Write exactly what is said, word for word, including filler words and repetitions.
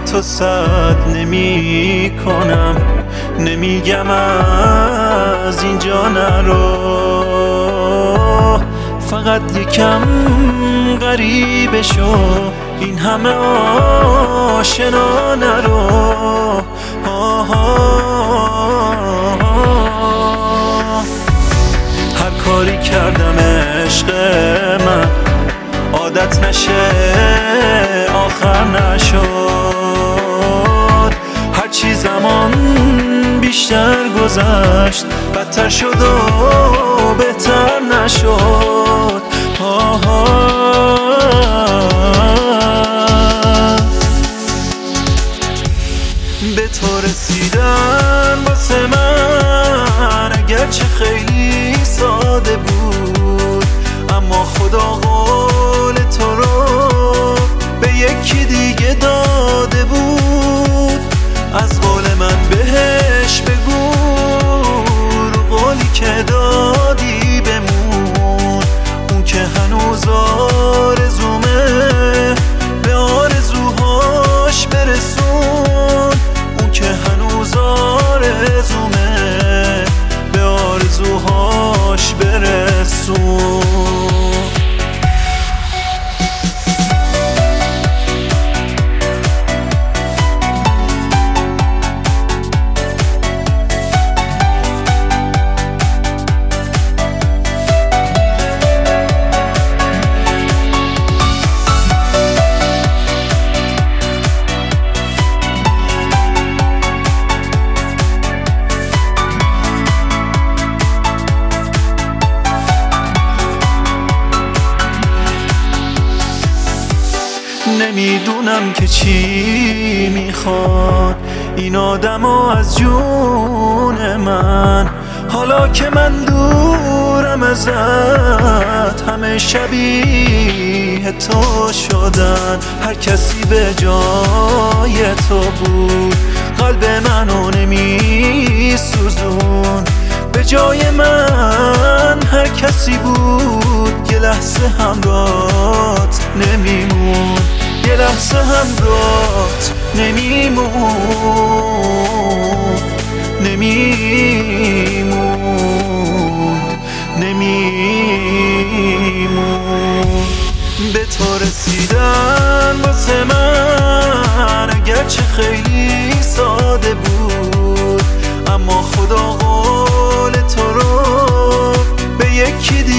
تو صد نمی کنم، نمیگم از اینجا نرو، فقط یکم غریبه شو، این همه آشنا نرو. آه آه آه. هر کاری کردم عشق من عادت نشه آخر نشد، هرچی زمان بیشتر گذشت بدتر شد و بهتر نشد. آه به تو رسیدن واسه من اگرچه خیلی ساده بود، اما خدا قول تو رو به یکی دیگه داده بود. از قول من بهش بگو رو قولی که دادی بمون، اون که هنوز آرزومه به آرزوهاش برسون، اون که هنوز آرزومه به آرزوهاش برسون. نمیدونم که چی میخواد این آدمو از جون من، حالا که من دورم ازت همه شبیه تو شدن. هر کسی به جای تو بود قلب منو نمیسوزون، به جای من هر کسی بود یه لحظه همراهت نمیمون، یه لحظه همراهت نمیمون، نمیمون، نمیمون. به تو رسیدن واسه من اگرچه خیلی ساده بود، اما خدا قول تو رو به یکی دیگه